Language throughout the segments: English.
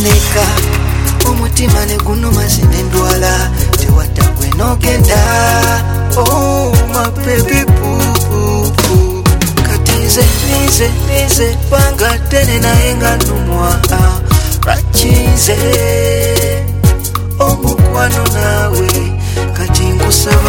neka omutima ne gunuma sinendwala tewadda gwe nogenda. Oh my baby boo, kati nze banga tene naye nga nnumwa lwakinze omukwano naawe kati nkusaba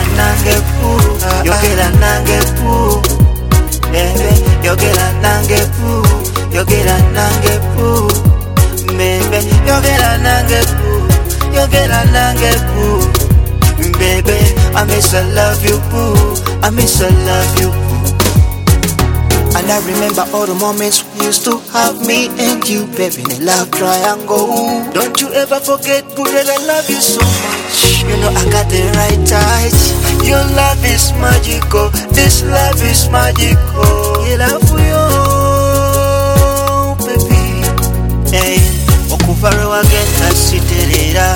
yogera nange boo, yogera nange boo, yogera nange boo, baby, yogera nange boo, yogera nange boo, baby, I miss I love you boo, I miss I love you boo. And I remember all the moments we used to have, me and you, baby, in a love triangle. Don't you ever forget, boo, that I love you so much. You know I got the right touch. Your love is magical, this love is magical. You love you, baby. Hey, okuvaro wagenda siterera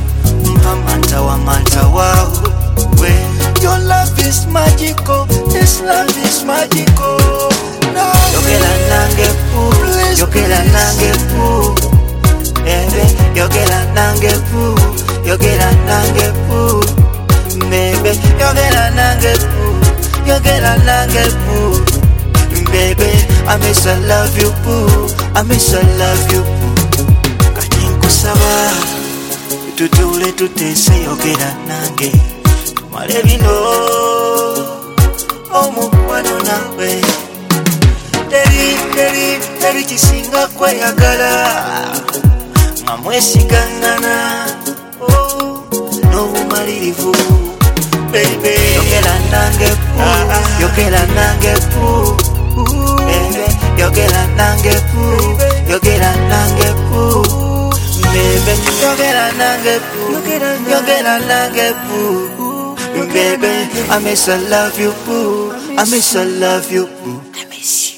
manta wa we. Your love is magical, this love is magical. No, yogera nange boo, yogera nange boo, yogera nange boo, yogera nange boo, baby, yogera nange boo, yogera nange boo, baby, I miss I love you boo, I miss I love you boo. Kati nkusaba tutule tutese yogera nange tumale bino omukwano nawe. Teri kisinga kweyagala nga mwesigangana n'obumalirivu, baby, yogera nange boo, yogera nange boo, yogera nange boo, yogera nange boo, baby, yogera nange boo, yogera nange boo, baby, I miss I love you boo, I miss I love you boo, I miss you.